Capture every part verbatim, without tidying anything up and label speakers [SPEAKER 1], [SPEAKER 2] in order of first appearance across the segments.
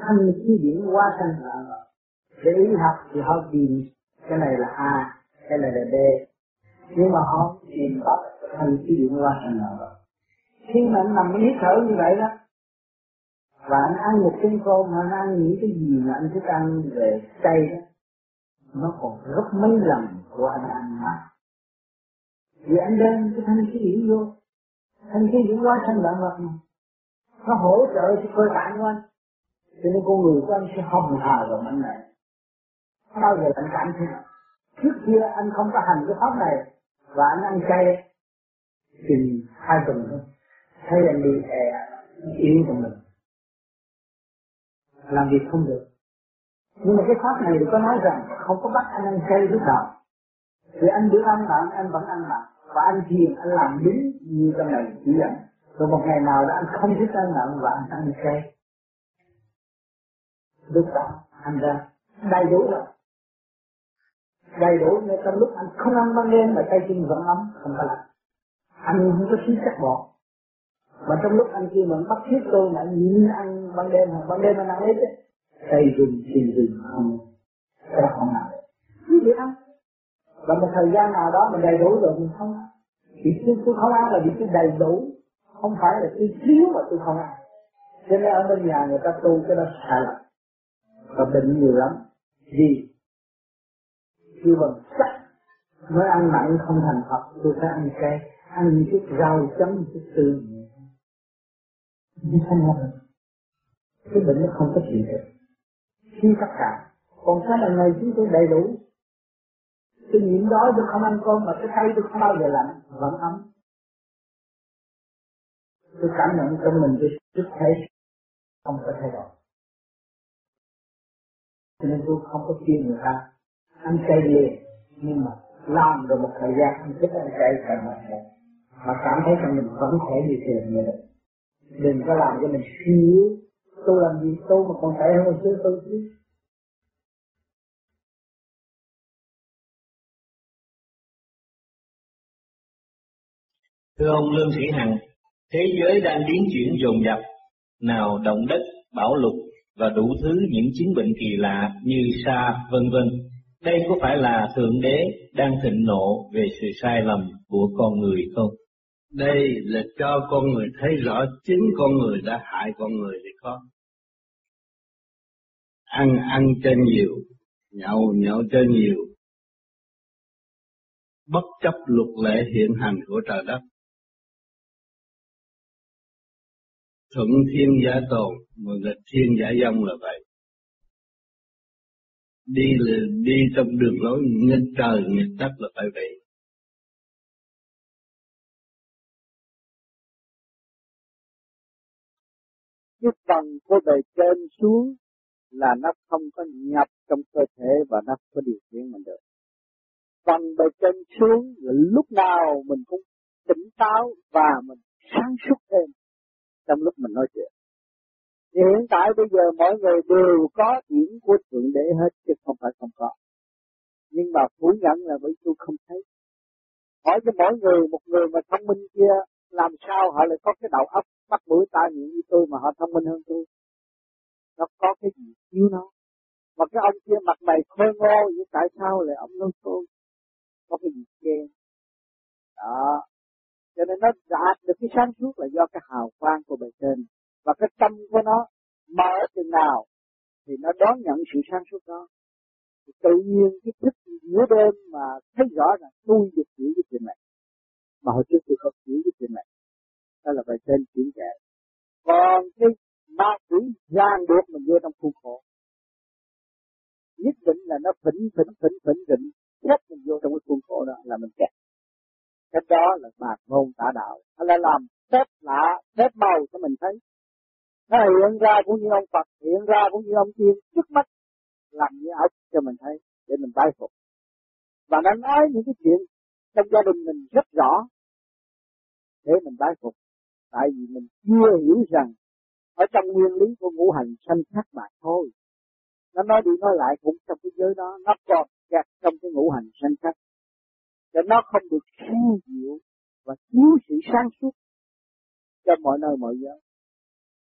[SPEAKER 1] thanh khí điển hóa sanh loạn vật. Để ý học thì họ tìm cái này là A, cái này là B, nhưng mà họ tìm bắt thanh khí điển hóa sanh loạn vật. Khi mà anh nằm hít thở như vậy đó, và anh ăn một chân cơm, anh ăn những cái gì mà anh thích ăn về chay đó, nó còn gấp mấy lần của anh ăn mà. Vì anh đem cái thanh khí điển vô, thanh khí điển hóa sanh loạn vật mà, nó hỗ trợ cho cơ bản của anh, cho nên con người của anh sẽ hồng hào và mạnh mẽ. Bao giờ anh cảm thấy trước kia anh không có hành cái pháp này và anh ăn chay thì hai tuần thôi, thấy anh đi e yếu của mình, làm việc không được. Nhưng mà cái pháp này có nói rằng không có bắt anh ăn chay lúc đầu, vì anh được ăn bạn anh vẫn ăn bạn, và anh thiền anh làm đúng như trong này chỉ dẫn. Rồi một ngày nào đó anh không thích ăn mặn và anh ăn chay, lúc đó anh ra đầy đủ rồi, đầy đủ. Nên trong lúc anh không ăn ban đêm mà tay chân vẫn ấm, không có lạnh, anh không có khí chất bọt. Mà trong lúc anh kia mà bắt thiết tôi mà anh nhìn ăn ban đêm hoặc ban đêm anh ăn hết ấy, tay rừng thì rừng không, cái đó không làm được, cứ vậy ăn. Và một thời gian nào đó mình đầy đủ rồi mình không ăn. Vì tôi, tôi không ăn là vì tôi đầy đủ, không phải là tôi thiếu mà tôi không ăn. Cho nên ở bên nhà người ta tu cái đó sai lầm và bệnh nhiều lắm. Vì khi bằng sắc mới ăn mặn không thành Phật, tôi phải ăn chay, ăn những chút rau chấm chút tương, không thành Phật. Cái bệnh nó không có trị được. Khi tất cả, còn cái lần này chúng tôi đầy đủ. Tôi nhịn đói tôi không ăn cơm mà cái tay tôi không bao giờ lạnh, vẫn ấm. Tôi cảm nhận trong mình tôi sức thấy không có thay đổi. Cho nên tôi không có khuyên người ta ăn chay liền, nhưng mà làm rồi một thời gian anh thích ăn chay càng mạnh hơn, mà cảm thấy rằng mình vẫn khỏe như thường như vậy. Đừng có làm cho mình suy yếu. Tôi làm gì tôi mà còn khỏe hơn hồi xưa tôi chứ.
[SPEAKER 2] Thưa ông Lương Sĩ Hằng, thế giới đang biến chuyển dồn dập, nào động đất, bão lụt và đủ thứ những chứng bệnh kỳ lạ như SARS vân vân. Đây có phải là Thượng Đế đang thịnh nộ về sự sai lầm của con người không?
[SPEAKER 3] Đây là cho con người thấy rõ chính con người đã hại con người thì có. Ăn ăn cho nhiều, nhậu nhậu cho nhiều, bất chấp luật lệ hiện hành của trời đất. Thuận thiên giả tồn, mà nghịch thiên giả dông là vậy. Đi là đi trong đường lối nghịch trời nghịch đất là phải vậy.
[SPEAKER 4] Cái phần của bề trên xuống là nó không có nhập trong cơ thể và nó không có điều khiển mình được. Phần bề trên xuống là lúc nào mình cũng tỉnh táo và mình sáng suốt thêm trong lúc mình nói chuyện. Thì hiện tại bây giờ mọi người đều có điểm của Thượng Đế hết chứ không phải không có. Nhưng mà phủ nhận là bởi tôi không thấy. Hỏi cho mỗi người, một người mà thông minh kia, làm sao họ lại có cái đầu óc bắt mũi tai miệng như tôi mà họ thông minh hơn tôi? Nó có cái gì thiếu nó. Mà cái ông kia mặt mày khôi ngô, nhưng tại sao lại ông nói tôi? Có cái gì chê? Đó. Cho nên nó đạt được cái sáng suốt là do cái hào quang của bề trên. Và cái tâm của nó mở chừng nào thì nó đón nhận sự sáng suốt đó. Thì tự nhiên cái thức giữa đêm mà thấy rõ là tôi được hiểu cái chuyện này. Mà hồi trước tôi không hiểu cái chuyện này. Đó là bề trên chuyển kệ. Còn cái ma quỷ ràng buộc mình vô trong khuôn khổ. Nhất định là nó phỉnh phỉnh phỉnh phỉnh phỉnh xếp mình vô trong cái khuôn khổ đó là mình kẹt. Cái đó là bạc ngôn tả đạo. Nó là làm phép lạ, phép màu cho mình thấy. Nó hiện ra cũng như ông Phật, hiện ra cũng như ông Tiên, trước mắt làm như ảo cho mình thấy để mình bái phục. Và nó nói những cái chuyện trong gia đình mình rất rõ để mình bái phục. Tại vì mình chưa hiểu rằng ở trong nguyên lý của ngũ hành sanh sát mà thôi. Nó nói đi nói lại cũng trong cái giới đó, nó còn kẹt trong cái ngũ hành sanh sát. Để nó không được siêu diệu và thiếu sự sáng suốt cho mọi nơi mọi giới.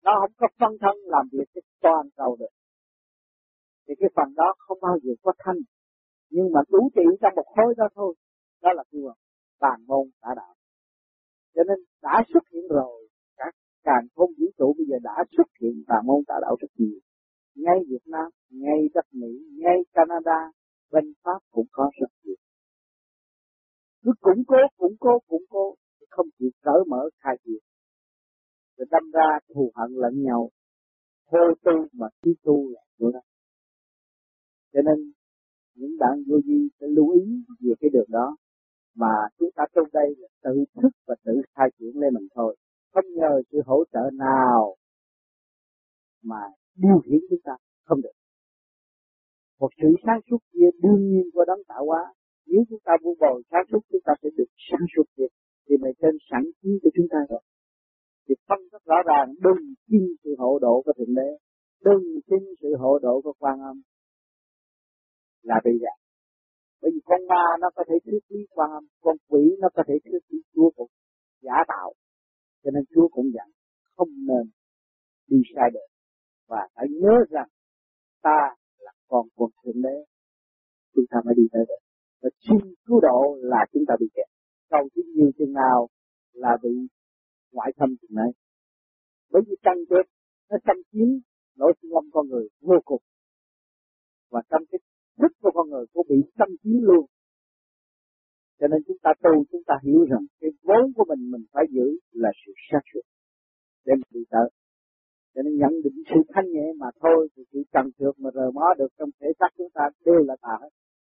[SPEAKER 4] Nó không có phân thân làm việc cho toàn cầu được. Thì cái phần đó không bao giờ có thanh. Nhưng mà đủ trị trong một khối đó thôi. Đó là kêu là bàn môn tả đạo. Cho nên đã xuất hiện rồi. Các càn khôn vũ trụ bây giờ đã xuất hiện bàn môn tả đạo rất nhiều. Ngay Việt Nam, ngay đất Mỹ, ngay Canada, bên Pháp cũng có rất nhiều. Cứ củng cố, củng cố, củng cố, không chịu cởi mở khai triển. Rồi đâm ra thù hận lẫn nhau, hôi tu mà khi tu là nữa đó. Cho nên những bạn vô vi sẽ lưu ý về cái đường đó, mà chúng ta trong đây là tự thức và tự khai triển lên mình thôi, không nhờ sự hỗ trợ nào mà điều khiển chúng ta, không được. Một sự sáng suốt kia đương nhiên của đấng tạo hóa, nếu chúng ta vu bồi sáng suốt chúng ta sẽ được sáng suốt kia, thì bề trên sẵn chiến của chúng ta rồi. Thì phân rất rõ ràng, đừng xin sự hộ độ của Thượng Đế, đừng xin sự hộ độ của Quan Âm là bị gạt. Bởi vì con ma nó có thể thuyết lý Quan Âm, con quỷ nó có thể thuyết lý Chúa cũng giả tạo, cho nên Chúa cũng dặn không nên đi sai đường, và phải nhớ rằng ta là con của Thượng Đế, chúng ta mới đi tới được. Và xin cứu độ là chúng ta bị kẹt, cầu xin nhiều chừng nào là bị ngoại thâm chừng này. Bởi vì tranh chấp nó xâm chiếm nỗi sinh lâm con người vô cùng, và trong cái thức của con người cũng bị xâm chiếm luôn. Cho nên chúng ta tu, chúng ta hiểu rằng cái vốn của mình mình phải giữ là sự sáng suốt để mình đi tới. Cho nên nhận định sự thanh nhẹ mà thôi, thì sự trần trượt mà rờ mó được trong thể xác chúng ta đều là tà hết.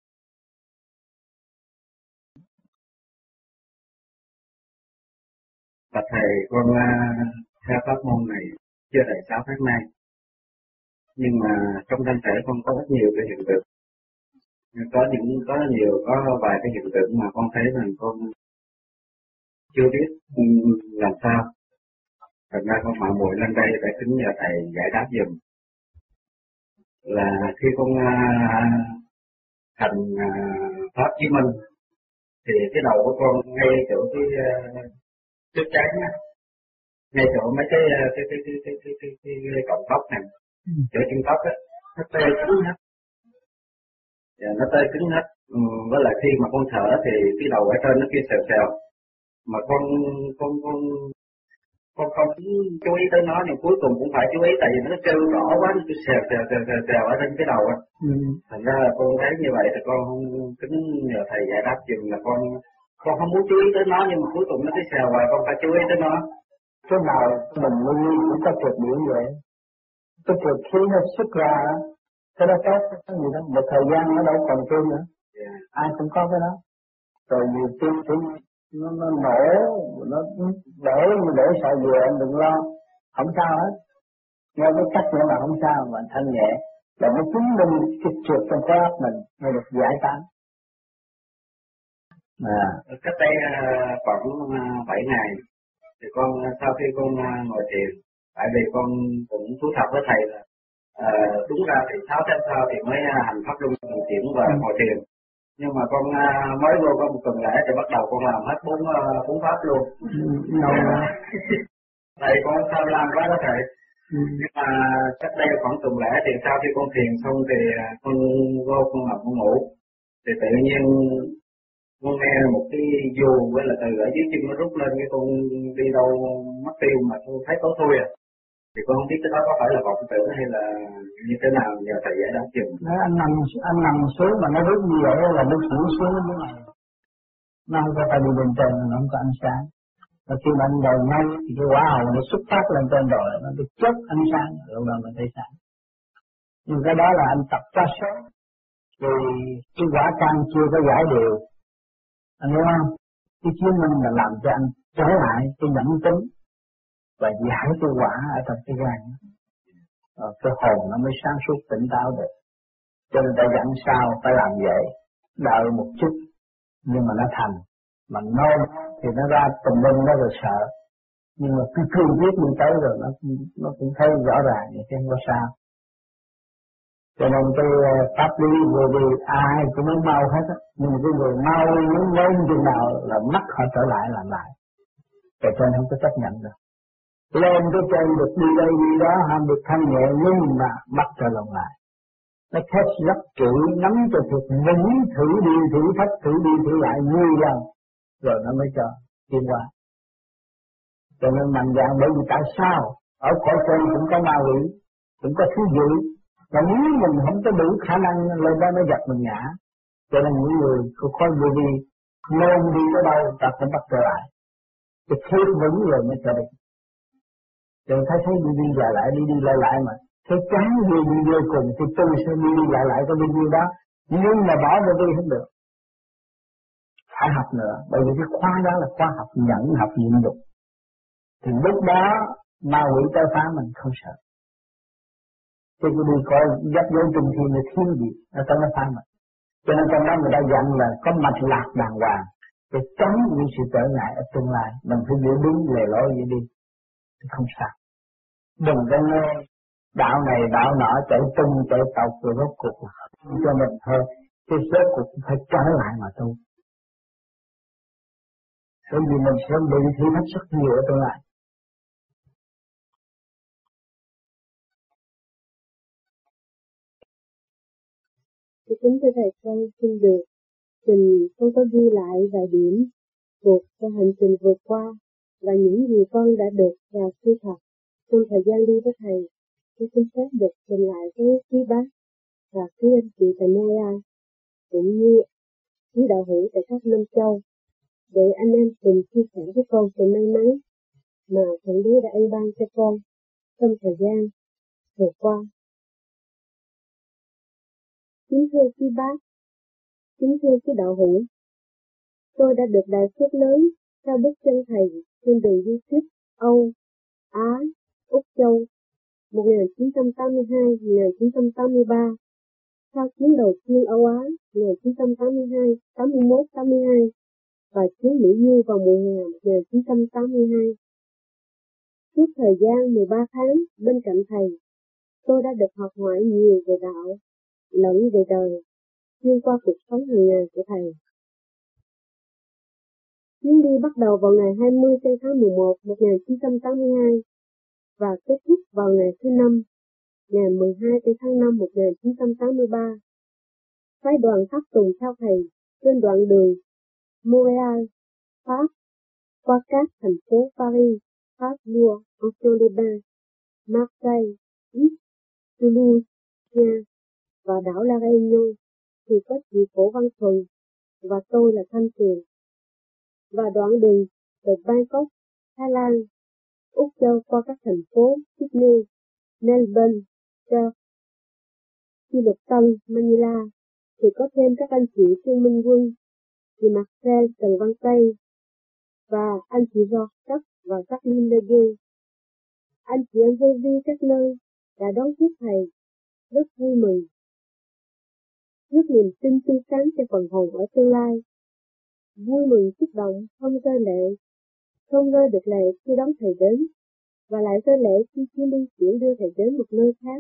[SPEAKER 5] Và thầy, con uh, theo pháp môn này chưa đầy sáu tháng nay, nhưng mà trong thân thể con có rất nhiều cái hiện tượng, có những có nhiều có vài cái hiện tượng mà con thấy rằng con chưa biết làm sao. Thật ra con mạo muội lên đây để kính nhờ thầy giải đáp giùm. Là khi con uh, thành uh, pháp chí minh, thì cái đầu của con ngay chỗ cái uh, trước trán á, ngay chỗ mấy cái cái cái cái cái cái cái, cái, cái cọng tóc này, ừ. chỗ chân tóc á, nó tê cứng hết, dạ, nó tê cứng hết. Ừ, với lại khi mà con thở thì cái đầu ở trên nó kia xèo xèo, mà con con con con không chú ý tới nó, nhưng cuối cùng cũng phải chú ý, tại vì nó kêu rõ quá, nó cứ xèo xèo xèo xèo xèo ở trên cái đầu á. Ừ. Thành ra là con thấy như vậy thì con kính nhờ thầy giải đáp giùm, là con con không muốn chú ý tới nó, nhưng mà cuối cùng nó cứ xèo hoài, con phải chú ý tới nó.
[SPEAKER 1] Cái nào mình luôn cũng có trượt điệu vậy, cái trượt khí nó xuất ra đó, cái đó có cái gì đó, một thời gian nó đâu còn trơn nữa, yeah. Ai cũng có cái đó, rồi nhiều tiên cũng nó nó nổ, nó đổ như đổ sợi dừa, anh đừng lo, không sao hết, nghe cái cách nữa là không sao, mà thanh nhẹ, là nó chứng minh cái trượt trong cái óc mình, nó được giải tán.
[SPEAKER 5] À. Cách đây khoảng bảy ngày thì con sau khi con ngồi thiền, tại vì con cũng thú thật với thầy là à, đúng ra thì sáu tháng sau thì mới hành pháp luân chuyển và ừ. ngồi thiền, nhưng mà con mới vô có một tuần lễ thì bắt đầu con làm hết bốn bốn pháp luôn. Ừ. Thầy con sao làm quá đó thầy. Ừ. Nhưng mà cách đây khoảng tuần lễ thì sau khi con thiền xong thì con vô con nằm con ngủ, thì tự nhiên con nghe một cái dù với là từ ở dưới chân nó rút lên, cái con đi đâu mất tiêu mà con thấy tối thui à. Thì con không biết cái đó có phải là vọng tưởng hay là như thế nào, nhờ thầy giải đáp chừng.
[SPEAKER 1] Nó anh nằm anh nằm xuống mà nó rút như vậy là nó xuống xuống như này. Nó không có phải đi bên trên, nó không có ánh sáng. Và khi bạn đầu ngay thì cái quả hồng nó xuất phát lên trên rồi, nó được chớp ánh sáng, rồi là mình thấy sáng. Nhưng cái đó là anh tập quá sớm, thì cái quả căn chưa có giải đều. Anh hiểu không? Cái chứng minh là làm cho anh trở lại cái nhẫn tính và giải cái quả ở trong cái gan, rồi cái hồn nó mới sáng suốt tỉnh táo được. Cho nên ta dặn sao phải làm vậy, đợi một chút nhưng mà nó thành, mà nôn thì nó ra tùm lum nó rồi sợ, nhưng mà cứ cương quyết mình tới rồi nó nó cũng thấy rõ ràng vậy chứ không có sao. Cho nên cái pháp lý vô vi ai cũng muốn mau hết á, nhưng mà cái người mau muốn lớn chừng nào là mắt họ trở lại làm lại, cho nên không có chấp nhận được. lên tới trên được đi đây đi đó, ham được thanh nhẹ, nhưng mà bắt trở lòng lại. Nó thét rất kỹ, nắm cho thật vững, thử đi thử thách, thử đi thử lại nhiều lần, rồi nó mới cho tiến qua. Cho nên mạnh dạn, bởi vì tại sao ở cõi trên cũng có ma quỷ, cũng có thú dữ, và nếu mình không có đủ khả năng lên đó nó giật mình ngã. Cho nên những người có khối vô vi nên đi tới đâu ta phải bắt trở lại, cái thế vững rồi mới trở đi. Rồi thấy thấy đi đi lại lại đi đi lại lại mà cái chán đi đi vô cùng thì tôi sẽ đi đi lại lại có bao nhiêu đó, nhưng mà bỏ vô đi không được, phải học nữa, bởi vì cái khóa đó là khóa học nhẫn, học nhịn nhục, thì lúc đó ma quỷ tới phá mình không sợ. Chứ tôi đi coi dắt dấu trung thiên là thiếu gì nó tới nó phá mình. Cho nên trong đó người ta dặn là có mạch lạc đàng hoàng để chống những sự trở ngại ở tương lai. Mình phải giữ đúng lề lối vậy đi thì không sao. Đừng có nghe đạo này đạo nọ chạy tung chạy tộc rồi rốt cuộc cho mình thôi, cái rốt cuộc phải trở lại mà tu. Bởi vì mình sẽ bị thử thách rất nhiều ở tương lai.
[SPEAKER 6] Thì kính thưa thầy con xin được trình con có ghi lại vài điểm buộc cho hành trình vượt qua và những gì con đã được và suy thật trong thời gian đi với thầy. Tôi xin phép được trình lại với quý bác và quý anh chị tại Montreal cũng như quý đạo hữu tại các năm châu để anh em cùng chia sẻ với con sự may mắn mà Thượng Đế đã ân ban cho con trong thời gian vừa qua. Kính thưa quý bác, kính thưa quý đạo hữu, tôi đã được đại phước lớn theo bước chân thầy trên đường đi tiếp Âu, Á, Úc Châu một nghìn chín trăm tám mươi hai đến một nghìn chín trăm tám mươi ba, sau chuyến đầu tiên Âu Á một nghìn chín trăm tám mươi hai, tám mươi mốt, tám mươi hai và chuyến Mỹ Du vào mùa hè một nghìn chín trăm tám mươi hai. Suốt thời gian mười ba tháng bên cạnh thầy, tôi đã được học hỏi nhiều về đạo, lẫn về đời, xuyên qua cuộc sống hàng ngày của thầy. Chuyến đi bắt đầu vào ngày hai mươi tháng mười một năm một nghìn chín trăm tám mươi hai và kết thúc vào ngày thứ năm, ngày mười hai tháng năm năm một nghìn chín trăm tám mươi ba. Phái đoàn tháp tùng theo thầy trên đoạn đường Montréal, Pháp, qua các thành phố Paris, Pháp, Lua, Aix-les-Bains, Marseille, Nice, Toulouse, Nha và đảo La Réunion thì có chị Cổ Văn Thuần và tôi là Thanh Tuyền. Và đoạn đường từ Bangkok, Thái Lan, Úc Châu qua các thành phố Sydney, Melbourne, Perth, Chi Lục Tân, Manila thì có thêm các anh chị Trương Minh Quân, chị Marcel Trần Văn Tây và anh chị George Cấp và các Linda Gay. Anh chị em vô vi các nơi đã đón tiếp thầy rất vui mừng, rất niềm tin tươi sáng cho phần hồn ở tương lai. Vui mừng xúc động, không rơi lệ, không rơi được lệ khi đón thầy đến, và lại rơi lệ khi chuyến đi chuyển đưa thầy đến một nơi khác.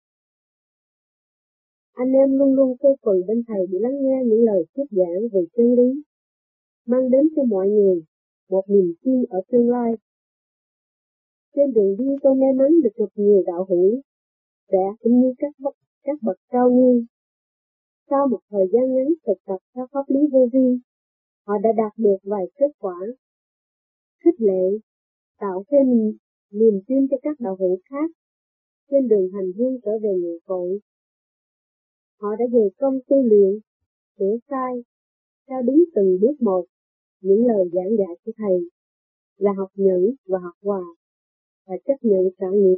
[SPEAKER 6] Anh em luôn luôn quay quần bên thầy để lắng nghe những lời thuyết giảng về chân lý, mang đến cho mọi người một niềm tin ở tương lai. Trên đường đi tôi may mắn được gặp nhiều đạo hữu, trẻ cũng như các bậc các bậc cao niên. Sau một thời gian ngắn thực tập theo pháp lý vô vi, họ đã đạt được vài kết quả khích lệ, tạo thêm niềm tin cho các đạo hữu khác trên đường hành hương trở về nguồn cội. Họ đã dày công tu luyện, sửa sai, theo đúng từng bước một những lời giảng dạy của thầy là học nhẫn và học hòa và chấp nhận trả nghiệp.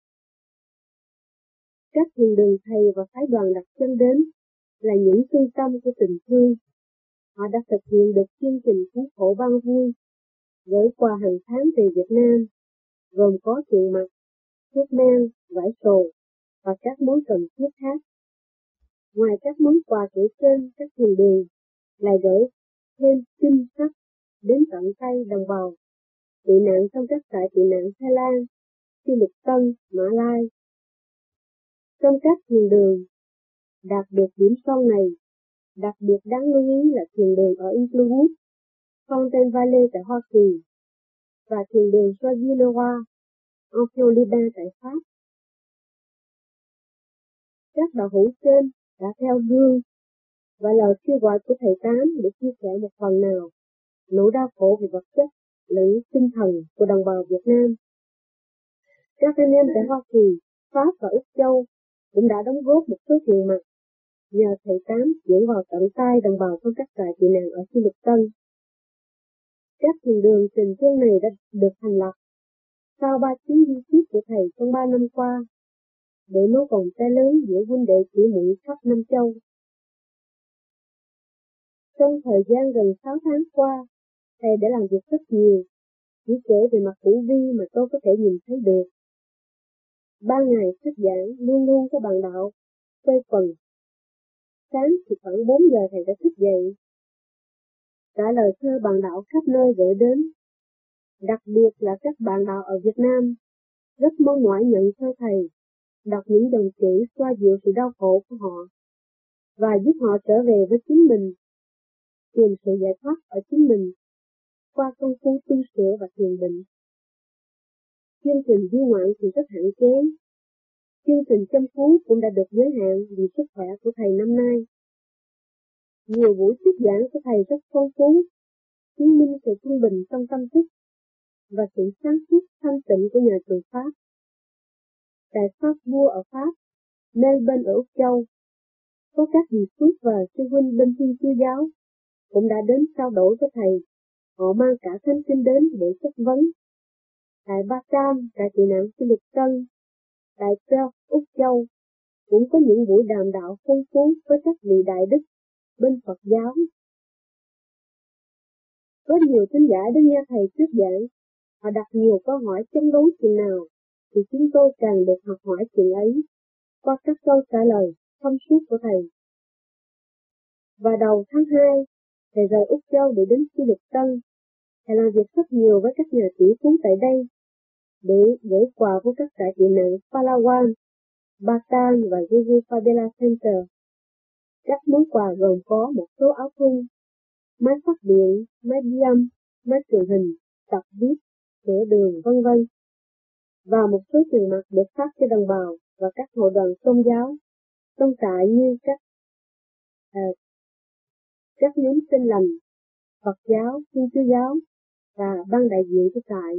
[SPEAKER 6] Các thiền đường thầy và phái đoàn đặt chân đến là những trung tâm của tình thương. Họ đã thực hiện được chương trình cứu khổ ban vui, gửi quà hàng tháng về Việt Nam, gồm có tiền mặt, thuốc men, vải sồ và các món cần thiết khác. Ngoài các món quà kể trên, các thiền đường lại gửi thêm kinh sách đến tận tay đồng bào tị nạn trong các trại tị nạn Thái Lan, Chi Lục Tân, Mã Lai. Trong các thiền đường đạt được điểm son này, đặc biệt đáng lưu ý là thiền đường ở Inglewood, Fountain Valley tại Hoa Kỳ và thiền đường Soisy-le-Roi Ophiolyba tại Pháp. Các đạo hữu trên đã theo gương và lời kêu gọi của thầy Tám để chia sẻ một phần nào nỗi đau khổ về vật chất lẫn tinh thần của đồng bào Việt Nam. Các anh em tại Hoa Kỳ, Pháp và Úc Châu cũng đã đóng góp một số tiền mặt nhờ thầy Tám chuyển vào tận tay đồng bào trong các trại tị nạn ở Xuyên Lục Tân. Các thiền đường tình thương này đã được thành lập sau ba chuyến di thuyết của thầy trong ba năm qua để nối vòng tay lớn giữa huynh đệ chị muội khắp năm châu. Trong thời gian gần sáu tháng qua, thầy đã làm việc rất nhiều, chỉ kể về mặt tử vi mà tôi có thể nhìn thấy được. Ba ngày thuyết giảng luôn luôn có bạn đạo quay quần. Sáng thì khoảng bốn giờ thầy đã thức dậy, trả lời thơ bạn đạo khắp nơi gửi đến. Đặc biệt là các bạn đạo ở Việt Nam rất mong mỏi nhận thơ thầy, đọc những dòng chữ xoa dịu sự đau khổ của họ và giúp họ trở về với chính mình, tìm sự giải thoát ở chính mình qua công phu tu sửa và thiền định. Chương trình du ngoạn thì rất hạn chế. Chương trình chăm cứu cũng đã được giới hạn vì sức khỏe của thầy năm nay. Nhiều buổi thuyết giảng của thầy rất phong phú, chứng minh sự trung bình trong tâm thức và sự sáng suốt thanh tịnh của nhà trường Pháp. Tại Pháp Vua ở Pháp, Melbourne ở Úc Châu, có các vị Phước và sư huynh bên Thiên Chúa giáo cũng đã đến trao đổi với thầy. Họ mang cả thánh kinh đến để chất vấn. Tại Ba Cam, tại tị nạn Xuyên Lục Tân, tại Perth, Úc Châu cũng có những buổi đàm đạo phong phú với các vị đại đức bên Phật giáo. Có nhiều thính giả đến nghe thầy thuyết giảng, họ đặt nhiều câu hỏi chống đối chừng nào thì chúng tôi càng được học hỏi chừng ấy qua các câu trả lời thông suốt của thầy. Và đầu tháng hai, thầy rời Úc Châu để đến Xuyên Lục Tân. Thầy làm việc rất nhiều với các nhà tỷ phú tại đây để gửi quà với các trại tị nạn Palawan, Bataan và Gigi Fabela Center. Các món quà gồm có một số áo thun, máy phát điện, máy ghi âm, máy truyền hình, tập viết, sửa đường, vân vân, và một số tiền mặt được phát cho đồng bào và các hội đoàn tôn giáo trong trại như các à, các nhóm Tin Lành, Phật giáo, Thiên Chúa giáo và ban đại diện của trại.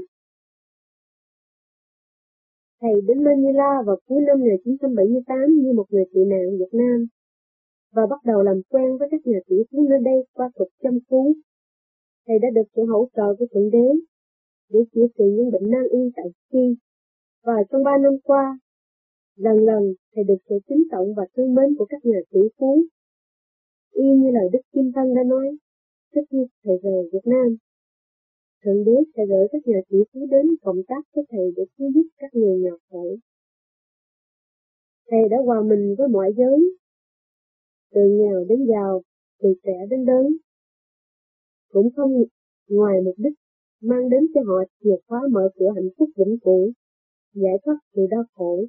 [SPEAKER 6] Thầy đến Manila vào cuối năm một nghìn chín trăm bảy mươi tám như một người tị nạn Việt Nam và bắt đầu làm quen với các nhà tỷ phú nơi đây qua thuật chăm cứu. Thầy đã được sự hỗ trợ của Thượng Đế để chữa trị những bệnh nan y tại Ski, và trong ba năm qua, lần lần thầy được sự kính trọng và thương mến của các nhà tỷ phú. Y như lời Đức Kim Thân đã nói, trước khi thầy rời Việt Nam, Thượng Đế sẽ gửi các nhà tỷ phú đến cộng tác với thầy để cứu giúp các người nghèo khổ. Thầy đã hòa mình với mọi giới, từ nghèo đến giàu, từ trẻ đến lớn, cũng không ngoài mục đích mang đến cho họ chìa khóa mở cửa hạnh phúc vĩnh cửu, giải thoát sự đau khổ.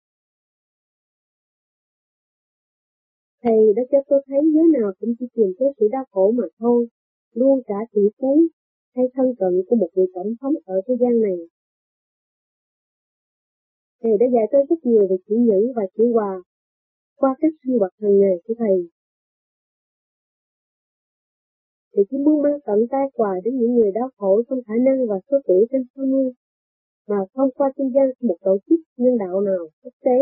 [SPEAKER 6] Thầy đã cho tôi thấy giới nào cũng chỉ tìm tới sự đau khổ mà thôi, luôn cả tỷ phú hay thân cận của một vị tổng thống ở thế gian này. Thầy đã dạy tôi rất nhiều về chữ nhẫn và chữ hòa qua các sinh hoạt hàng ngày của thầy. Thầy chỉ muốn mang tận tay quà đến những người đau khổ trong khả năng và số tuổi trên sáu mươi, mà không qua trung gian một tổ chức nhân đạo nào quốc tế.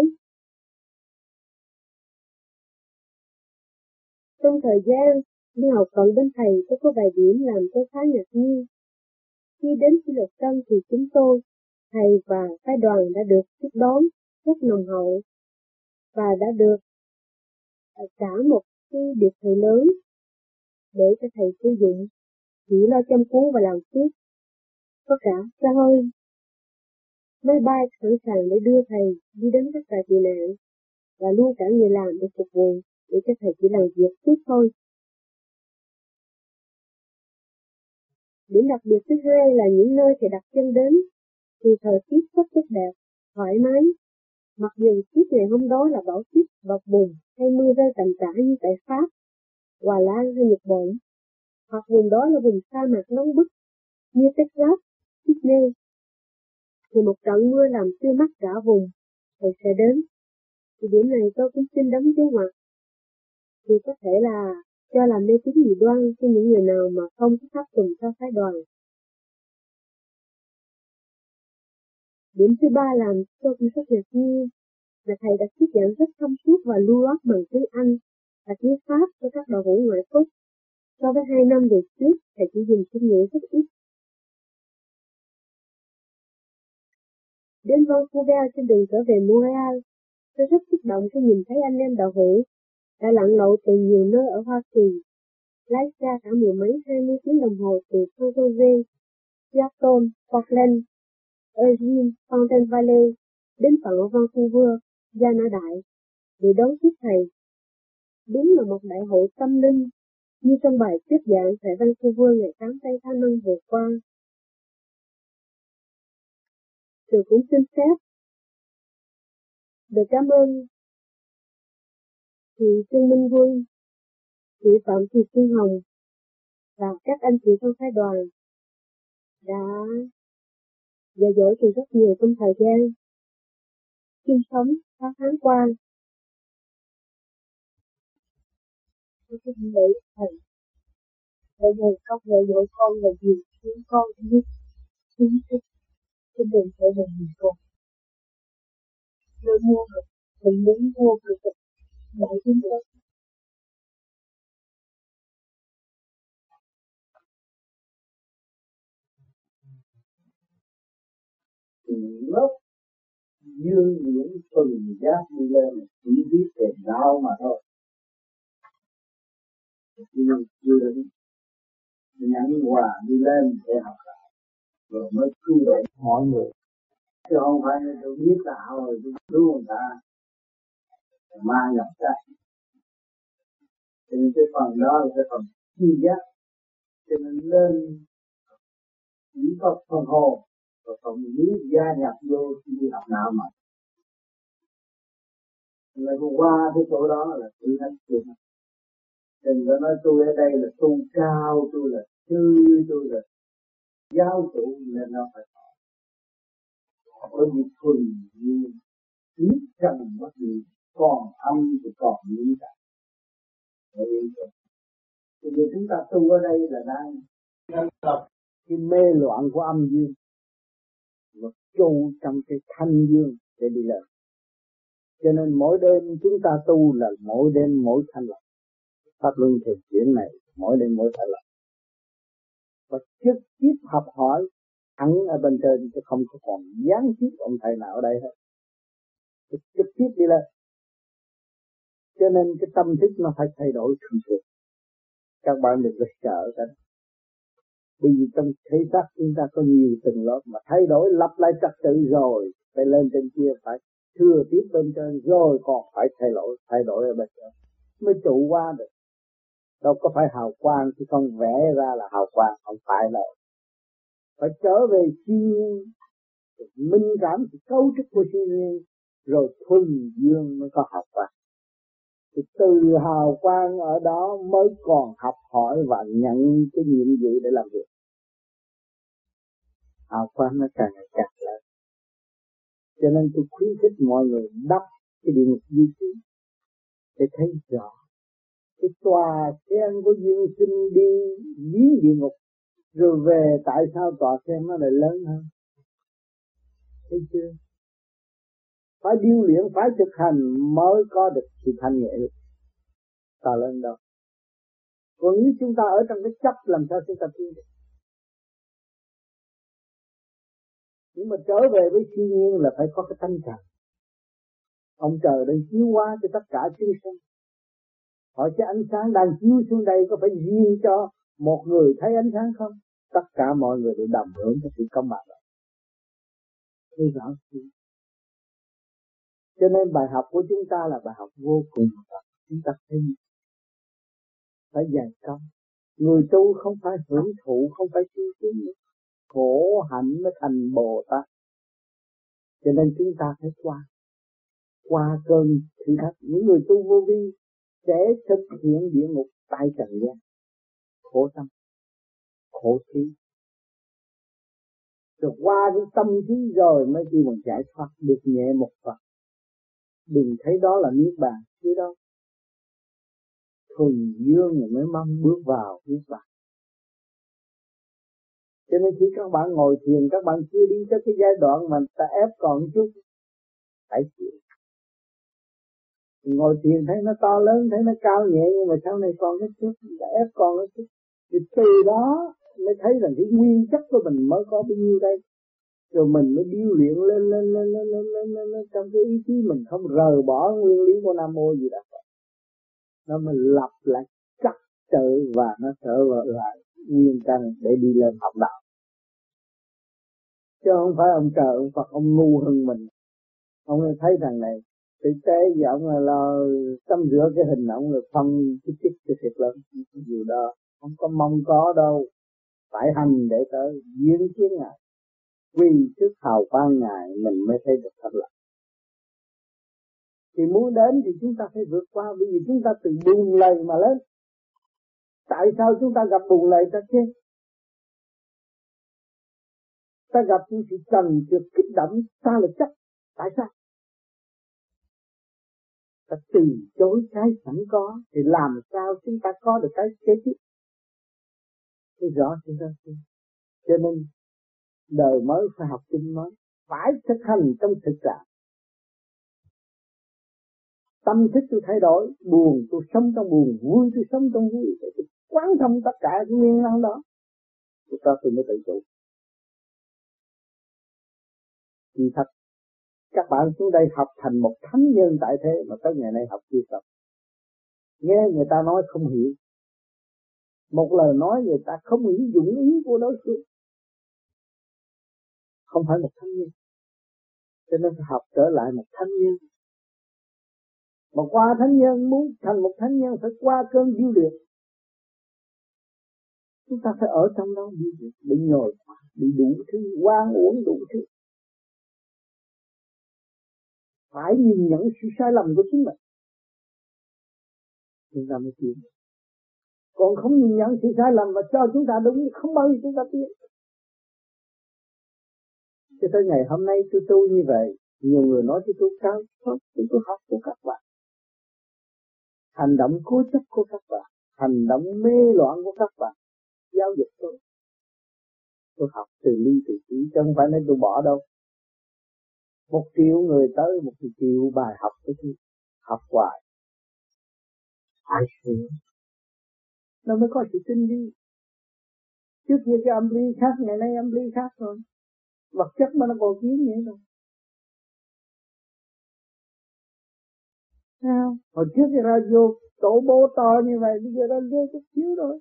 [SPEAKER 6] Trong thời gian đi học cận bên thầy, tôi có vài điểm làm tôi khá ngạc nhiên. Khi đến Xuyên Lục Tân thì chúng tôi, thầy và phái đoàn đã được tiếp đón rất nồng hậu và đã được trả một cái biệt thự lớn để cho thầy sử dụng, chỉ lo chăm cứu và làm phước. Có cả xe hơi, máy bay sẵn sàng để đưa thầy đi đến các trại tị nạn, và luôn cả người làm để phục vụ, để cho thầy chỉ làm việc phước thôi. Điểm đặc biệt thứ hai là những nơi thầy đặt chân đến thì thời tiết rất tốt đẹp, thoải mái. Mặc dù tiết ngày hôm đó là bão tuyết, bọt bùn hay mưa rơi tầm tã như tại Pháp, Hòa Lan hay Nhật Bản, hoặc vùng đó là vùng sa mạc nóng bức như Texas, Sydney. thì một trận mưa làm tươi mắt cả vùng, thầy sẽ đến. Thì điểm này tôi cũng xin đóng dấu ngoặc. Thì có thể là cho làm mê tín dị đoan cho những người nào mà không có tháp tùng theo phái đoàn. Điểm thứ ba làm tôi cũng rất ngạc nhiên là thầy đã thuyết giảng rất thông suốt và lưu loát bằng tiếng Anh và tiếng Pháp cho các đạo hữu ngoại quốc. So với hai năm về trước, thầy chỉ dùng kinh nghiệm rất ít. Đến Vancouver trên đường trở về Montreal, tôi rất kích động khi nhìn thấy anh em đạo hữu đã lặn lội từ nhiều nơi ở Hoa Kỳ, lái xe cả mười mấy hai mươi tiếng đồng hồ từ San Jose, Seattle, Portland, Eugene, Fountain Valley đến tận Vancouver, Gia Na Đại để đón tiếp thầy. Đúng là một đại hội tâm linh như trong bài thuyết giảng tại Vancouver ngày tám tây tháng năm vừa qua. Tôi cũng xin phép được cảm ơn chị Trương Minh Quân, chị Phạm Thị Xuân Hồng và các anh chị trong phái đoàn đã dạy dỗ từ rất nhiều trong thời gian sinh sống sáu tháng qua. Tôi xin lễ thầy, thầy này không dạy dỗ con là gì khiến con biết chính thức trên đường trở về mình con. Nếu mua được, mình muốn mua được được đại chúng tôi.
[SPEAKER 1] Thì lớp dương điển tuần giác đi lên chỉ biết về đạo mà thôi. Nhưng chưa đến nhận quà đi lên để học đạo rồi mới cứu độ mọi người, chứ không phải là tôi biết đạo rồi tôi cứu người ta ma nhập ra. Cho nên cái phần đó là cái phần chi giác, cho nên lên chỉ có phần hồn và phần lý gia nhập vô khi đi học đạo mà. Nên qua cái chỗ đó là tự thách chuyện. Đừng có nói tôi ở đây là tu cao, tôi là sư, tôi là giáo chủ, nên nó phải có. Có những thuần nhiên, biết rằng bất gì, còn âm thì còn lý cả. Thì vì chúng ta tu ở đây là đang đang lập cái mê loạn của âm dương và trụ trong cái thanh dương để đi lên. Cho nên mỗi đêm chúng ta tu là mỗi đêm mỗi thanh lập. Pháp luân thường chuyển này mỗi đêm mỗi thanh lập. Và trực tiếp học hỏi hẳn ở bên trên, chứ không có còn gián tiếp ông thầy nào ở đây hết. Trực tiếp đi lên. Cho nên cái tâm thức nó phải thay đổi thường xuyên. Các bạn đừng có sợ cả. Bởi vì trong thế xác chúng ta có nhiều từng lớp mà thay đổi lặp lại trật tự rồi phải lên trên kia, phải thừa tiếp bên trên rồi còn phải thay đổi thay đổi ở bên trên mới trụ qua được. Đâu có phải hào quang chứ không vẽ ra là hào quang, không phải là. Phải trở về thiên nhiên, minh cảm cái cấu trúc của thiên nhiên rồi thuần dương mới có hào quang. Thì từ hào quang ở đó mới còn học hỏi và nhận cái nhiệm vụ để làm việc. Hào quang nó càng ngày càng lớn. Cho nên tôi khuyến khích mọi người đắp cái địa ngục duy trì để thấy rõ cái tòa sen của dương sinh đi giếng địa ngục rồi về tại sao tòa sen nó lại lớn hơn. Thấy chưa? Phải điêu luyện, phải thực hành mới có được sự thanh nhẹ to lớn đâu. Còn nếu chúng ta ở trong cái chấp làm sao chúng ta tiến được. Nhưng mà trở về với thiên nhiên là phải có cái thanh trần. Ông trời đang chiếu hóa cho tất cả chúng sinh. Hỏi cái ánh sáng đang chiếu xuống đây có phải riêng cho một người thấy ánh sáng không? Tất cả mọi người đều đồng hưởng cái sự công bằng đó. Thấy rõ chưa? Cho nên bài học của chúng ta là bài học vô cùng thật. Chúng ta thấy phải dày công. Người tu không phải hưởng thụ, không phải chứng kiến nữa. Khổ hạnh mới thành Bồ Tát. Cho nên chúng ta phải qua. Qua cơn thử thách. Những người tu vô vi sẽ thực hiện địa ngục tại trần gian. Khổ tâm, khổ trí.
[SPEAKER 4] Rồi qua cái tâm trí rồi mới kêu bằng giải thoát được nhẹ một phần. Đừng thấy đó là niết bàn chứ đâu. Thuần dương rồi mới mong bước vào niết bàn. Cho nên khi các bạn ngồi thiền, các bạn chưa đi tới cái giai đoạn mà ta ép còn chút, phải chịu. Ngồi thiền thấy nó to lớn, thấy nó cao nhẹ, nhưng mà sau này còn cái chút, ta ép còn cái chút. Thì từ đó mới thấy rằng cái nguyên chất của mình mới có bao nhiêu đây. Rồi mình mới điêu luyện lên lên lên lên lên lên lên, lên. Trong cái ý chí mình không rời bỏ nguyên lý của Nam Mô gì đó. Nó mới lập lại trật tự và nó trở lại nguyên căn để đi lên học đạo. Chứ không phải ông trời, ông Phật, ông ngu hơn mình. Ông thấy thằng này thực tế vì ông là lo tắm rửa cái hình ông, là phân cái chức cho thiệt lớn. Điều đó không có mong có đâu. Phải hành để tới diễn chiến Ngài. Vì trước hào quang Ngài mình mới thấy được thật lặng. Thì muốn đến thì chúng ta phải vượt qua, bởi vì chúng ta từ bùn lầy mà lên. Tại sao chúng ta gặp bùn lầy ta chết? Ta gặp những sự trần trượt kích động, ta là chấp. Tại sao? Ta từ chối cái sẵn có, thì làm sao chúng ta có được cái kế tiếp? Thấy rõ chúng ta chưa? Cho nên đời mới phải học kinh mới, phải thực hành trong thực trạng. Tâm thức tôi thay đổi, buồn tôi sống trong buồn, vui tôi sống trong vui, để tôi quán thông tất cả cái nguyên năng đó. Lúc đó tôi mới tự chủ. Vì thật, các bạn xuống đây học thành một thánh nhân tại thế mà tới ngày nay học chưa xong. Nghe người ta nói không hiểu. Một lời nói người ta không hiểu dụng ý của đối phương. Không phải một thánh nhân. Cho nên phải học trở lại một thánh nhân. Mà qua thánh nhân, muốn thành một thánh nhân phải qua cơn điêu luyện. Chúng ta phải ở trong đó điêu luyện, để nhồi qua, bị đủ thứ, quan uổng đủ thứ. Phải nhìn nhận sự sai lầm của chính mình. Chúng ta mới tiến. Còn không nhìn nhận sự sai lầm và cho chúng ta đúng, không bao giờ chúng ta tiến. Cho tới ngày hôm nay tôi tu như vậy, nhiều người nói tôi tu cao, không, tôi tu học của các bạn. Hành động cố chấp của các bạn, hành động mê loạn của các bạn, giáo dục tôi. Tôi học từ ly từ tí, chứ không phải nên tôi bỏ đâu. Một triệu người tới, một triệu bài học của tôi, học hoài. Ai sửa, nó mới có sự tinh đi. Trước kia cái âm ly khác, ngày nay âm ly khác rồi. Vật chất mà nó còn kiếm vậy đâu. Sao? Hồi trước cái radio tổ bố to như vậy, bây giờ radio chút xíu rồi.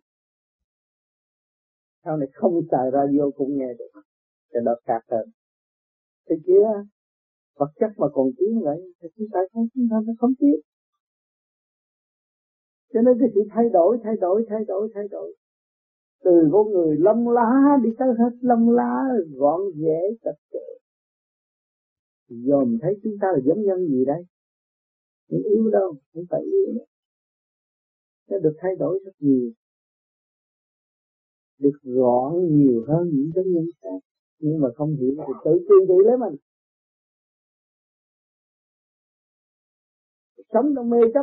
[SPEAKER 4] Sau này không xài radio cũng nghe được. Cái đó khác hơn. Thế chứ vật chất mà còn kiếm vậy, thì chúng ta không, chúng ta không kiếm. Cho nên cái sự thay đổi, thay đổi, thay đổi, thay đổi. Từ con người lông lá đi tới hết lông lá, gọn ghẽ, sạch sẽ. Dòm thấy chúng ta là giống nhân gì đây? Không yếu đâu, không phải yếu đâu. Nó được thay đổi rất nhiều. Được gọn nhiều hơn những cái nhân khác. Nhưng mà không hiểu thì tự tiêu trị lấy mình. Sống trong mê chấp.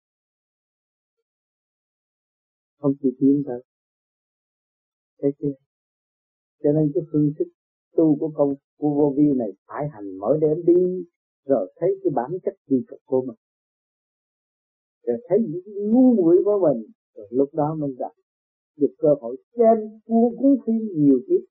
[SPEAKER 4] Không chịu tiến tới. Thấy chưa? Cho nên cái phương thức tu của công của vô vi này phải hành mỗi đêm đi, rồi thấy cái bản chất kỳ cực của mình, rồi thấy những cái ngu muội của mình, rồi lúc đó mình gặp được cơ hội xem cuốn cuốn phim nhiều kiếp.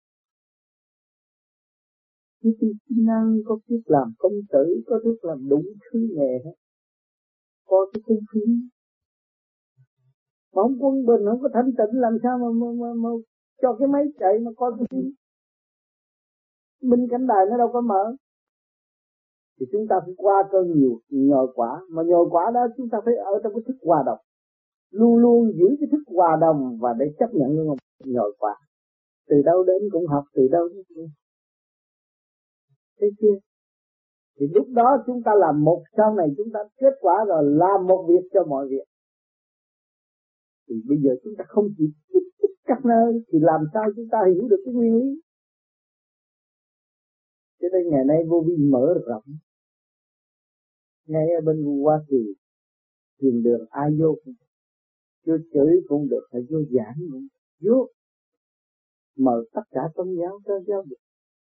[SPEAKER 4] Khi tu siêng năng có kiếp làm công tử, có kiếp làm đúng thứ nghề hết, có cái cuốn phim. Bóng quân bình không có thanh tịnh làm sao mà, mà, mà, mà cho cái máy chạy mà coi cái phim. Minh cảnh đài nó đâu có mở. Thì chúng ta phải qua cơn nhiều nhồi quả. Mà nhồi quả đó chúng ta phải ở trong cái thức hòa đồng. Luôn luôn giữ cái thức hòa đồng và để chấp nhận những nhồi quả. Từ đâu đến cũng học, từ đâu đến cũng học. Thấy chưa? Thì lúc đó chúng ta làm một, sau này chúng ta kết quả rồi làm một việc cho mọi việc. Thì bây giờ chúng ta không chỉ tích tích các nơi, thì làm sao chúng ta hiểu được cái nguyên lý? Cho nên ngày nay vô vi mở rộng. Ngay ở bên Hoa Kỳ, thiền đường ai vô cũng được, vô chửi cũng được, hay vô giảng cũng được. Vô mời tất cả tôn giáo tới giáo dục.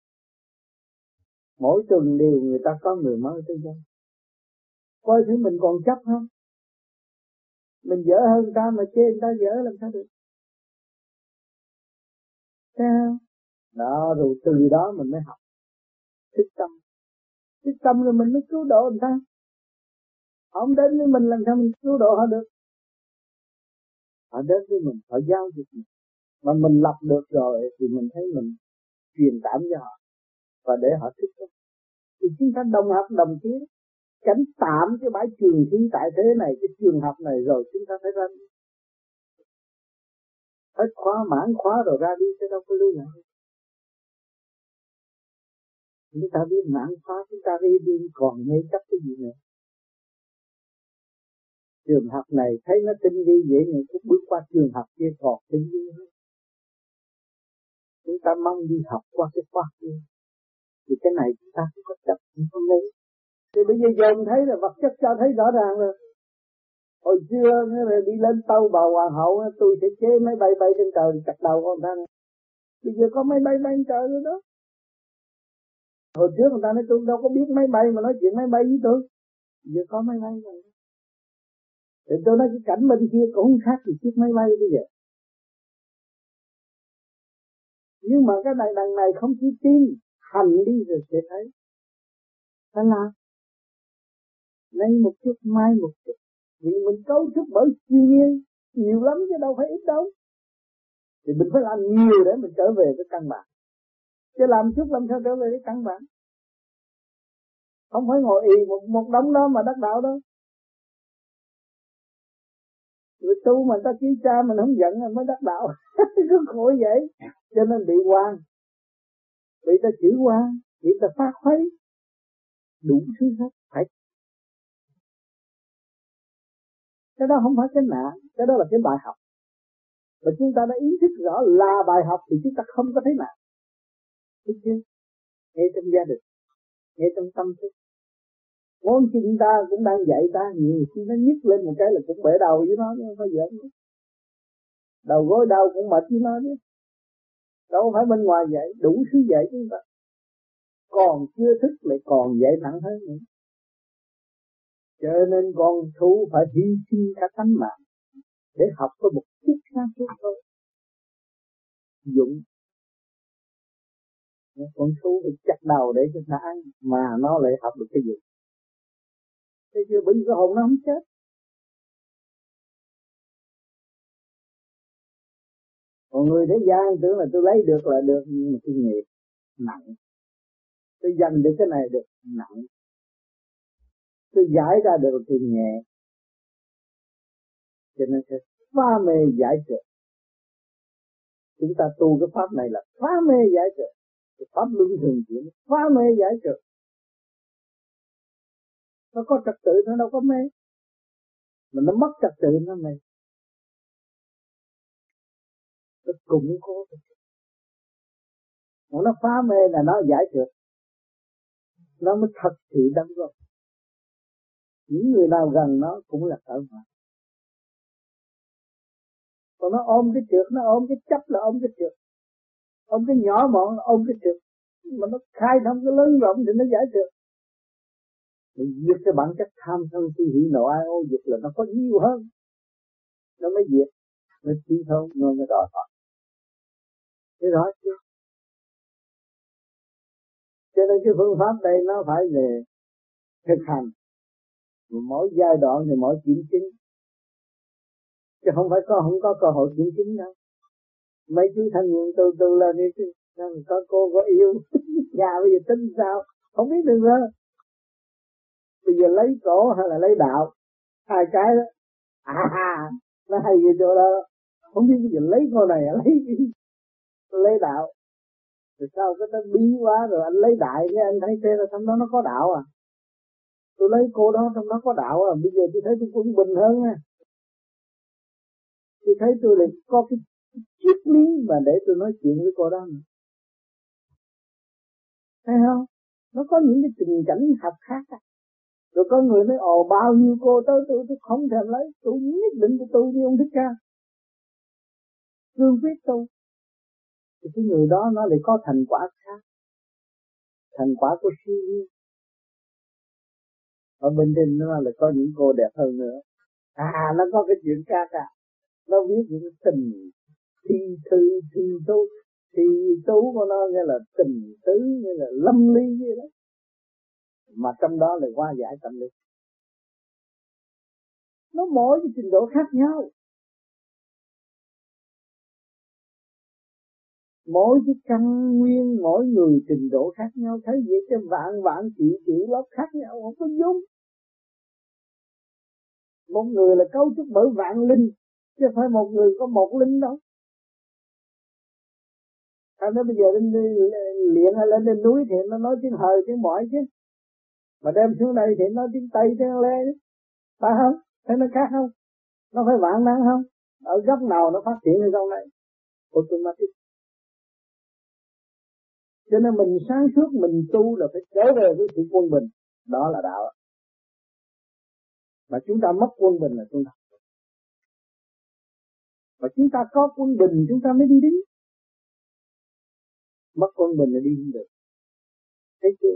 [SPEAKER 4] Mỗi tuần đều người ta có người mới tới giáo. Coi thử mình còn chấp không? Mình dở hơn người ta mà chê người ta dở làm sao được? Thấy không? Đó, rồi từ đó mình mới học thích tâm. Thích tâm rồi mình mới cứu độ người ta. Họ không đến với mình làm sao mình cứu độ họ được? Họ đến với mình, họ giao dịch mình. Mà mình lập được rồi thì mình thấy mình truyền cảm cho họ và để họ thích đó. Thì chúng ta đồng học đồng tiến, tránh tạm cái bãi trường khí tại thế này, cái trường học này rồi chúng ta phải ra đi. Hết khóa mãn khóa rồi ra đi chứ đâu có lưu lại. Chúng ta biết mãn khóa chúng ta đi đi còn mê chấp cái gì nữa. Trường học này thấy nó tinh vi dễ nhưng cũng bước qua trường học kia còn tinh vi hơn. Chúng ta mong đi học qua cái khóa kia. Thì cái này chúng ta không có chấp, không có lấy. Thì bây giờ dồn thấy là vật chất cho thấy rõ ràng rồi. Hồi xưa rồi đi lên tàu bào hoàng hậu, tôi sẽ chế máy bay bay trên trời chặt đầu con ta. Bây giờ có máy bay bay trên trời nữa đó. Hồi trước người ta nói tôi đâu có biết máy bay mà nói chuyện máy bay với tôi. Bây giờ có máy bay rồi. Thì tôi nói cái cảnh bên kia cũng không khác gì chiếc máy bay bây giờ. Nhưng mà cái đằng đằng này không chỉ tin, hành đi rồi sẽ thấy. Phải làm. Nay một chút, mai một chút. Vì mình cấu trúc bởi siêu nhiên, nhiều lắm chứ đâu phải ít đâu. Thì mình phải làm nhiều để mình trở về với căn bản. Chứ làm chút làm sao trở về với căn bản. Không phải ngồi ì một, một đống đó mà đắc đạo đâu. Người tu mà ta chỉ cha mình không giận là mới đắc đạo. Cứ khổ vậy. Cho nên bị quan. Bị ta chữ quan, bị ta phát khuấy. Đủ thứ hết. Phải. Cái đó không phải cái nạn, cái đó là cái bài học. Và chúng ta đã ý thức rõ là bài học thì chúng ta không có thấy nạn. Thấy chưa? Ngay trong gia đình, ngay trong tâm thức. Ngón chân ta cũng đang dạy ta, nhiều khi nó nhức lên một cái là cũng bể đầu với nó, không phải giỡn. Đầu gối đau cũng mệt với nó chứ. Đâu phải bên ngoài dạy, đủ thứ dạy chúng ta. Còn chưa thức lại còn dạy nặng hơn nữa. Cho nên con thú phải hy sinh cả tánh mạng để học có một chút sáng suốt thôi. Dụng. Con thú phải chặt đầu để cho nó ăn mà nó lại học được cái gì. Thế chứ bởi vì cái hồn nó không chết. Còn người thế gian tưởng là tôi lấy được là được, nhưng mà cái nghiệp nặng. Tôi giành được cái này được nặng. Tôi giải ra được thì nhẹ. Cho nên sẽ phá mê giải trượt. Chúng ta tu cái pháp này là phá mê giải trượt. Cái pháp luân thường chuyển phá mê giải trượt. Nó có trật tự nó đâu có mê. Mà nó mất trật tự nó mê. Nó củng cố. Mà nó phá mê là nó giải trượt. Nó mới thật sự đóng góp. Những người nào gần nó cũng là ở ngoài. Còn nó ôm cái trượt, nó ôm cái chấp là ôm cái trượt. Ôm cái nhỏ mọn là ôm cái trượt. Mà nó khai thông cái lớn rộng thì nó giải trượt. Thì diệt cái bản chất tham sân si hỉ nộ ai ô dục là nó có nhiều hơn. Nó mới diệt. Nó trí thông, nó mới đòi hỏi. Thế rõ chưa? Cho nên cái phương pháp đây nó phải về thực hành. Mỗi giai đoạn thì mỗi kiểm chứng. Chứ không phải có không có cơ hội kiểm chứng đâu. Mấy chú thanh niên từ từ lên đi chứ. Có cô có yêu. Nhà bây giờ tính sao? Không biết được nữa. Bây giờ lấy cổ hay là lấy đạo? Hai cái đó. À ha. Nó hay gì chỗ đó. Không biết bây giờ lấy cô này lấy gì. Lấy đạo. Rồi sao cái nó bí quá rồi anh lấy đại cái anh thấy thế là trong đó nó có đạo à. Tôi lấy cô đó trong đó có đạo à. Bây giờ tôi thấy tôi cũng bình hơn nha. Tôi thấy tôi lại có cái triết lý mà để tôi nói chuyện với cô đó nữa. Thấy không? Nó có những cái tình cảnh học khác à. Rồi có người nói ồ bao nhiêu cô tới tôi tôi không thèm lấy, tôi nhất định tôi tu như ông Thích Ca, cương quyết tu. Thì cái người đó nó lại có thành quả khác, thành quả của siêu nhiên. Ở bên trên nó lại có những cô đẹp hơn nữa. À nó có cái chuyện khác à. Nó viết những tình thi thư thi tú, thi tú của nó nghĩa là tình tứ, nghĩa là lâm ly vậy đó. Mà trong đó là hóa giải tâm lý. Nó mỗi cái trình độ khác nhau, mỗi cái căn nguyên, mỗi người trình độ khác nhau. Thấy vậy cho vạn vạn triệu triệu lớp khác nhau không có giống. Một người là cấu trúc bởi vạn linh, chứ phải một người có một linh đâu. Anh nói bây giờ lên luyện hay lên trên núi thì nó nói tiếng hời, tiếng mỏi chứ. Mà đem xuống đây thì nó tiếng Tây, tiếng Lê. Phải không? Thấy nó khác không? Nó phải vạn năng không? Ở góc nào nó phát triển hay trong này? Automatic. Cho nên mình sáng suốt, mình tu là phải trở về với sự quân bình. Đó là đạo. Mà chúng ta mất quân bình là chúng ta. Mà chúng ta có quân bình chúng ta mới đi đến. Mất quân bình là đi không được. Thấy chưa?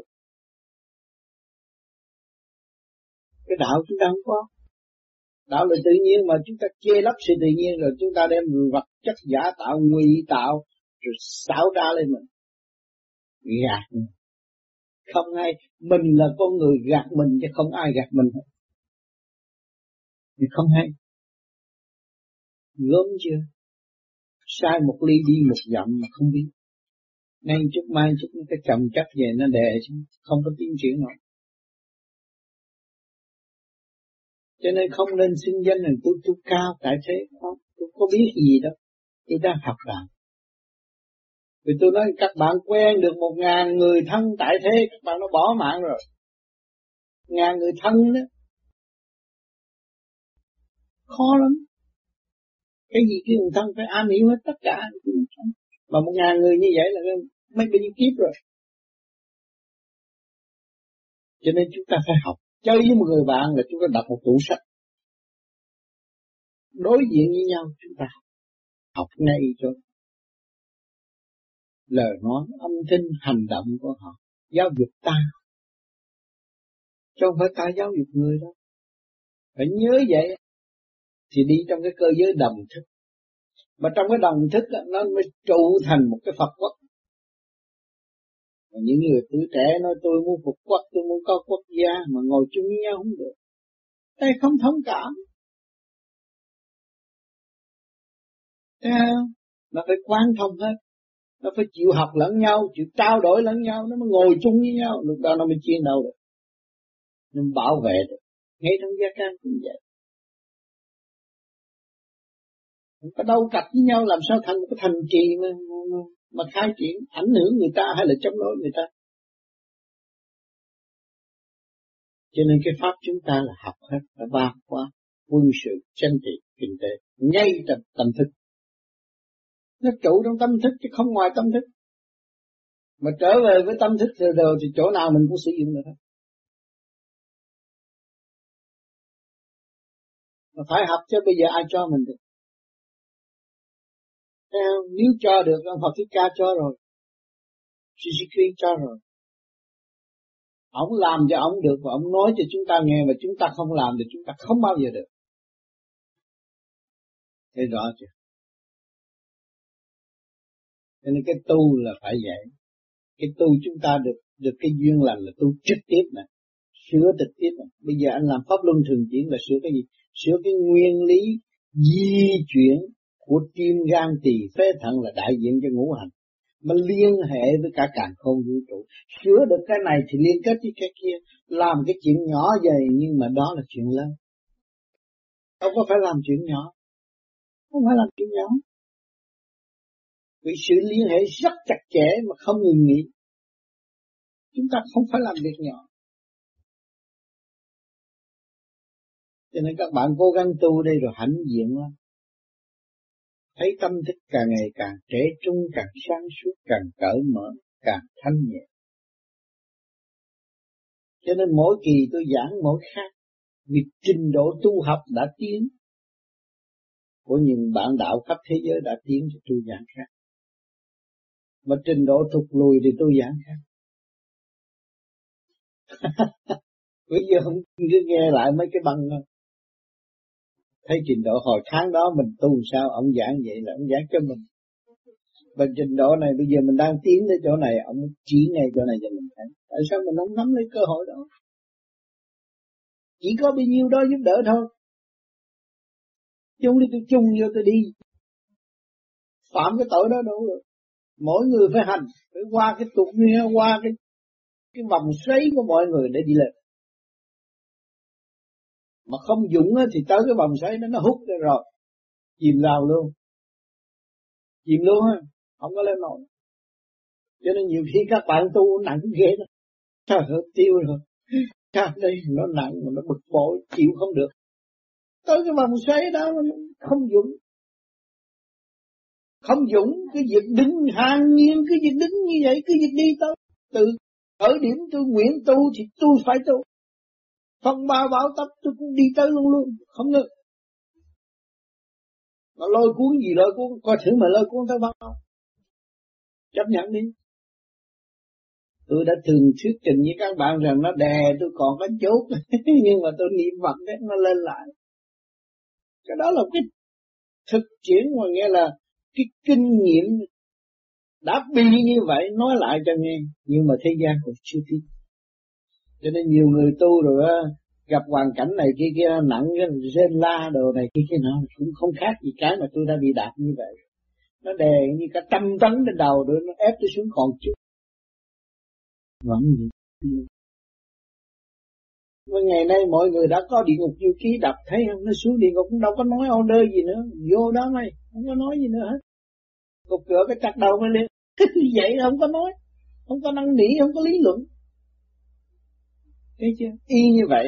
[SPEAKER 4] Cái đạo chúng ta không có. Đạo là tự nhiên mà chúng ta che lấp sự tự nhiên, rồi chúng ta đem vật chất giả tạo, ngụy tạo, rồi xảo ra lên mình. Gạt mình. Không ai, mình là con người gạt mình chứ không ai gạt mình hết. Thì không hay. Gớm chưa? Sai một ly đi một dặm mà không biết. Nay chút mai chút nó cái chồng chất về nó đè chứ không có tiến triển nổi. Cho nên không nên xưng danh là tôi tôi cao tại thế, không, tôi có biết gì đâu. Tôi đang học đạo. Vì tôi nói các bạn quen được một ngàn người thân tại thế, các bạn nó bỏ mạng rồi. Ngàn người thân đó khó lắm. Cái gì cái người thân phải am hiểu hết tất cả. Mà một ngàn người như vậy là mấy bao nhiêu kiếp rồi. Cho nên chúng ta phải học. Chơi với một người bạn là chúng ta đọc một tủ sách. Đối diện với nhau chúng ta học ngay cho lời nói, âm thanh, hành động của họ giáo dục ta, chứ không phải ta giáo dục người đâu. Phải nhớ vậy thì đi trong cái cơ giới đồng thức, mà trong cái đồng thức đó, nó mới trụ thành một cái Phật quốc. Và những người tuổi trẻ nói tôi muốn phục quốc, tôi muốn có quốc gia, mà ngồi chung với nhau không được. Đây không thông cảm. Thấy không? Nó phải quán thông hết. Nó phải chịu học lẫn nhau, chịu trao đổi lẫn nhau, nó mới ngồi chung với nhau, lúc đó nó mới chiến đấu được. Nó mới bảo vệ được. Ngay trong gia can cũng vậy. Không có đâu cặp với nhau làm sao thành một cái thành trì mà, mà, mà khai triển, ảnh hưởng người ta hay là chống đối người ta. Cho nên cái pháp chúng ta là học hết, đã ba qua quân sự, chính trị, kinh tế, ngay trong tâm thức. Nó trụ trong tâm thức chứ không ngoài tâm thức. Mà trở về với tâm thức rồi rồi thì chỗ nào mình cũng sử dụng được hết. Mà phải học chứ bây giờ ai cho mình được. Nếu cho được ông Phật Thích Ca cho rồi, Suzuki cho rồi. Ông làm cho ông được và ông nói cho chúng ta nghe, và chúng ta không làm thì chúng ta không bao giờ được. Thấy rõ chưa? Cho nên cái tu là phải vậy. Cái tu chúng ta được được cái duyên lành là tu trực tiếp nè, sửa trực tiếp nè. Bây giờ anh làm pháp luân thường chuyển là sửa cái gì? Sửa cái nguyên lý di chuyển của tim gan tỳ phế thận là đại diện cho ngũ hành, mà liên hệ với cả càn khôn vũ trụ. Sửa được cái này thì liên kết với cái kia. Làm cái chuyện nhỏ vậy nhưng mà đó là chuyện lớn. Không có phải làm chuyện nhỏ. Không phải làm chuyện nhỏ. Vì sự liên hệ rất chặt chẽ mà không ngừng nghỉ. Chúng ta không phải làm việc nhỏ. Cho nên các bạn cố gắng tu đây rồi hãnh diện lắm. Thấy tâm thức càng ngày càng trẻ trung, càng sáng suốt, càng cởi mở, càng thanh nhẹ.
[SPEAKER 7] Cho nên mỗi kỳ tôi giảng mỗi khác, vì trình độ tu học đã tiến, của những bạn đạo khắp thế giới đã tiến cho tôi giảng khác. Mà trình độ thụt lùi thì tôi giảng khác. Bây giờ không cứ nghe lại mấy cái băng thôi. Thấy trình độ hồi tháng đó mình tu sao, ông giảng vậy là ông giảng cho mình. Và trình độ này bây giờ mình đang tiến tới chỗ này, ông chỉ ngay chỗ này cho mình thấy. Tại sao mình không nắm lấy cơ hội đó? Chỉ có bao nhiêu đó giúp đỡ thôi. Chứ không đi tôi chung vô tôi đi phạm cái tội đó đâu được. Mỗi người phải hành, phải qua cái tục nghe, qua cái cái vòng xoáy của mọi người để đi lên. Mà không dũng thì tới cái vòng xoáy đó nó hút ra rồi, chìm vào luôn, chìm luôn á, không có lên nổi. Cho nên nhiều khi các bạn tu nặng ghê đó, trời ơi tiêu rồi, trời đây nó nặng mà nó bực bội, chịu không được. Tới cái vòng xoáy đó không dũng, không dũng cứ việc đứng hàng nhiên, cứ việc đứng như vậy, cứ việc đi tới. Từ khởi điểm tôi nguyện tu thì tôi phải tu. Phong ba bão tấp tôi cũng đi tới luôn luôn, không ngừng. Mà lôi cuốn gì lôi cuốn, coi thử mà lôi cuốn tới bao. Chấp nhận đi. Tôi đã thường thuyết trình với các bạn rằng nó đè tôi còn có chốt, nhưng mà tôi niệm Phật đấy nó lên lại. Cái đó là cái thực chuyển mà nghe là cái kinh nghiệm đã bị như vậy nói lại cho nghe, nhưng mà thế gian còn chưa tin. Cho nên nhiều người tu rồi á, gặp hoàn cảnh này kia kia nặng cái rên la đồ này kia kia nó cũng không khác gì cái mà tôi đã bị đạp như vậy. Nó đè như cả trăm tấn trên đầu rồi nó ép tôi xuống còn chút. Vẫn gì? Mà ngày nay mọi người đã có địa ngục du ký đập thấy không? Nó xuống địa ngục cũng đâu có nói order gì nữa, vô đó mày không có nói gì nữa hết. Cục cửa cái chặt đầu mới lên. Vậy không có nói, không có năn nỉ, không có lý luận. Thấy chưa? Y như vậy.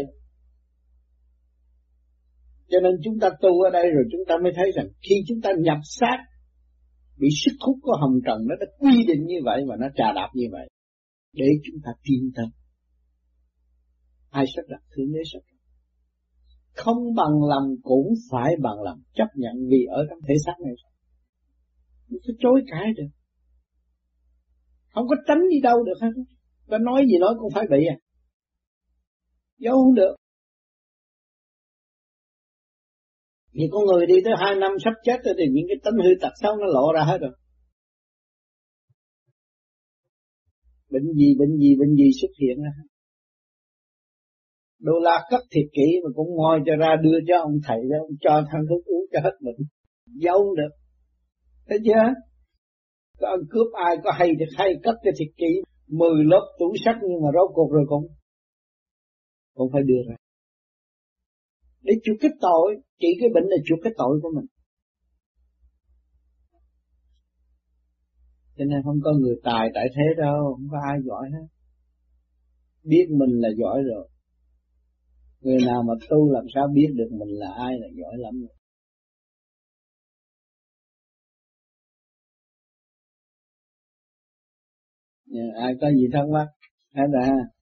[SPEAKER 7] Cho nên chúng ta tu ở đây rồi chúng ta mới thấy rằng khi chúng ta nhập xác, bị sức hút của hồng trần nó đã quy định như vậy và nó trà đạp như vậy để chúng ta tin tâm. Ai sắp đặt Thượng Đế sắp đặt. Không bằng lòng cũng phải bằng lòng chấp nhận vì ở trong thể xác này. Không có chối cãi được. Không có tránh đi đâu được hết. Ta nói gì nói cũng phải bị à. Giấu không được. Vì con người đi tới hai năm sắp chết rồi thì những cái tánh hư tật xấu nó lộ ra hết rồi. Bệnh gì, bệnh gì, bệnh gì xuất hiện ra. Đô la cất thiệt kỹ mà cũng ngồi cho ra đưa cho ông thầy đó, ông cho thằng thuốc uống cho hết bệnh. Giấu không được. Thấy chưa? Có ăn cướp ai có hay thì hay cất cho thiệt kỹ. Mười lớp tủ sắt nhưng mà rốt cuộc rồi cũng cũng phải đưa ra. Để chuộc cái tội, chỉ cái bệnh là chuộc cái tội của mình. Cho nên không có người tài tại thế đâu, không có ai giỏi hết. Biết mình là giỏi rồi. Người nào mà tu làm sao biết được mình là ai là giỏi lắm rồi. Ai có gì thắc mắc? Hết rồi ha.